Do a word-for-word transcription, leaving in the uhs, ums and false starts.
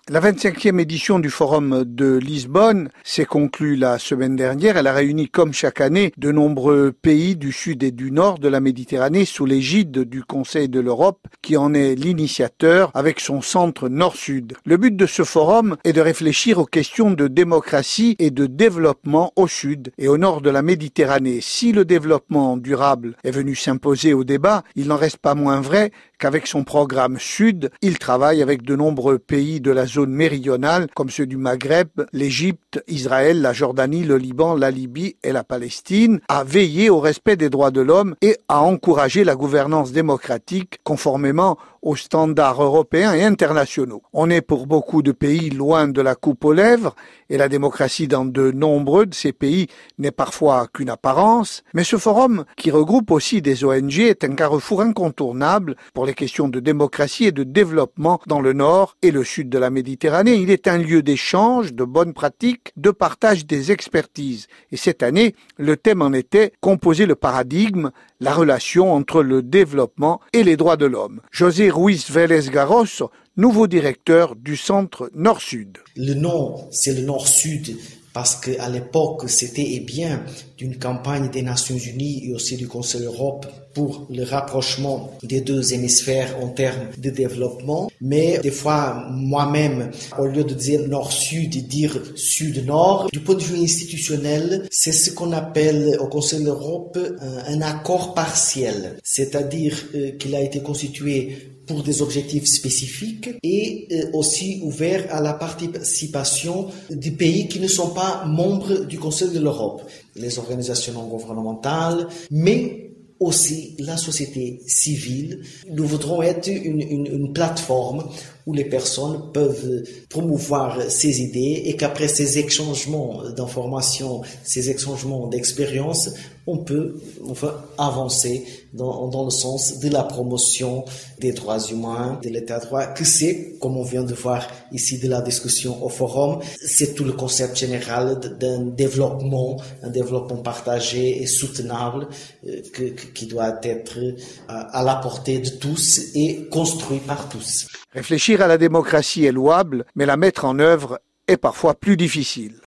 La vingt-cinquième édition du Forum de Lisbonne s'est conclue la semaine dernière. Elle a réuni, comme chaque année, de nombreux pays du sud et du nord de la Méditerranée sous l'égide du Conseil de l'Europe, qui en est l'initiateur avec son centre nord-sud. Le but de ce forum est de réfléchir aux questions de démocratie et de développement au sud et au nord de la Méditerranée. Si le développement durable est venu s'imposer au débat, il n'en reste pas moins vrai qu'avec son programme Sud, il travaille avec de nombreux pays de la zone méridionale, comme ceux du Maghreb, l'Égypte, Israël, la Jordanie, le Liban, la Libye et la Palestine, à veiller au respect des droits de l'homme et à encourager la gouvernance démocratique conformément aux standards européens et internationaux. On est pour beaucoup de pays loin de la coupe aux lèvres et la démocratie dans de nombreux de ces pays n'est parfois qu'une apparence, mais ce forum, qui regroupe aussi des O N G, est un carrefour incontournable pour les questions de démocratie et de développement dans le nord et le sud de la Méditerranée. Il est un lieu d'échange, de bonnes pratiques, de partage des expertises. Et cette année, le thème en était « Composer le paradigme, la relation entre le développement et les droits de l'homme ». José Ruiz Vélez Garros, nouveau directeur du centre Nord-Sud. Le nom, c'est le Nord-Sud parce qu'à l'époque, c'était eh bien d'une campagne des Nations Unies et aussi du Conseil de l'Europe pour le rapprochement des deux hémisphères en termes de développement. Mais des fois, moi-même, au lieu de dire Nord-Sud, dire Sud-Nord, du point de vue institutionnel, c'est ce qu'on appelle au Conseil de l'Europe un, un accord partiel, c'est-à-dire euh, qu'il a été constitué pour des objectifs spécifiques et euh, aussi ouvert à la participation des pays qui ne sont pas membres du Conseil de l'Europe, les organisations non gouvernementales, mais aussi la société civile. Nous voudrons être une, une, une plateforme où les personnes peuvent promouvoir ces idées et qu'après ces échangements d'informations, ces échangements d'expériences, on peut enfin, avancer dans, dans le sens de la promotion des droits humains, de l'état de droit, que c'est, comme on vient de voir ici de la discussion au forum, c'est tout le concept général d'un développement, un développement partagé et soutenable euh, que, que, qui doit être à, à la portée de tous et construit par tous. Réfléchir à la démocratie est louable, mais la mettre en œuvre est parfois plus difficile.